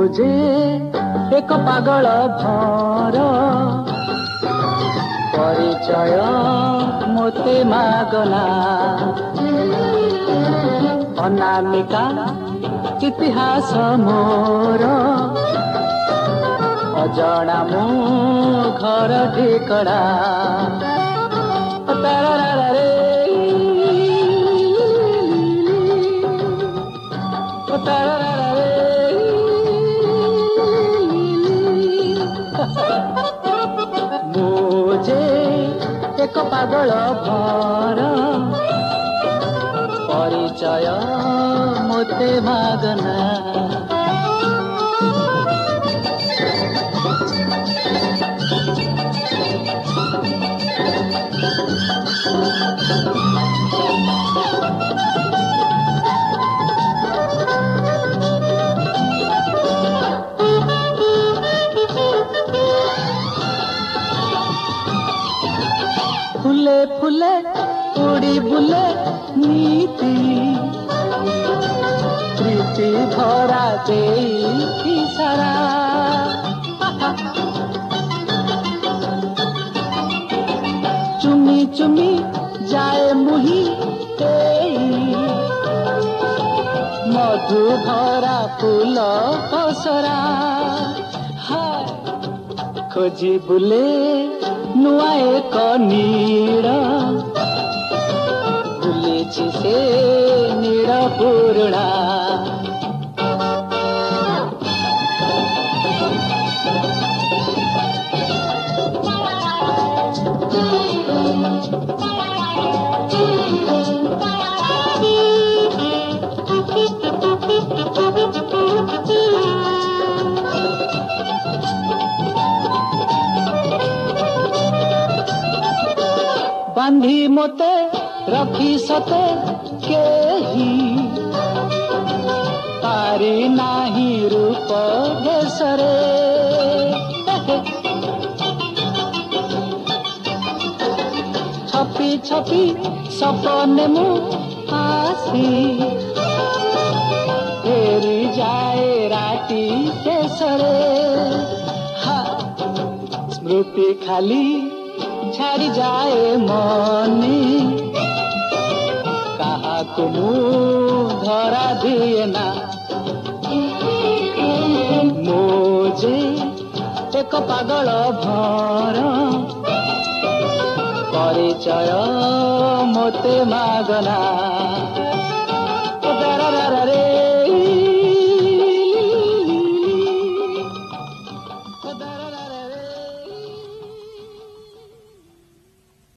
जे एक पागल भर परिचय मोते मागना अनामिका इतिहास मोर अजणा मो घर ठिकड़ा मुझे एक पागल भर परिचय मोते मागना फुले फुले उड़ी बुले नीति प्रीति भरा दे सारा चुमी चुमी जाए मुही मधु भरा फूल पसरा खोजी बुले नुआ एक नीड़ बुलीची से नीड़ पुरुणा बांधी मोते रखी सते केही पारी नाही रूप भेसरे छपी छपी सपने मु आसी फेरी जाए राती शेषरे स्मृति खाली छाड़ी जाए मनी कहा कुमु धरा दिए ना मुझे एक पागल भर परिचय मोते मागना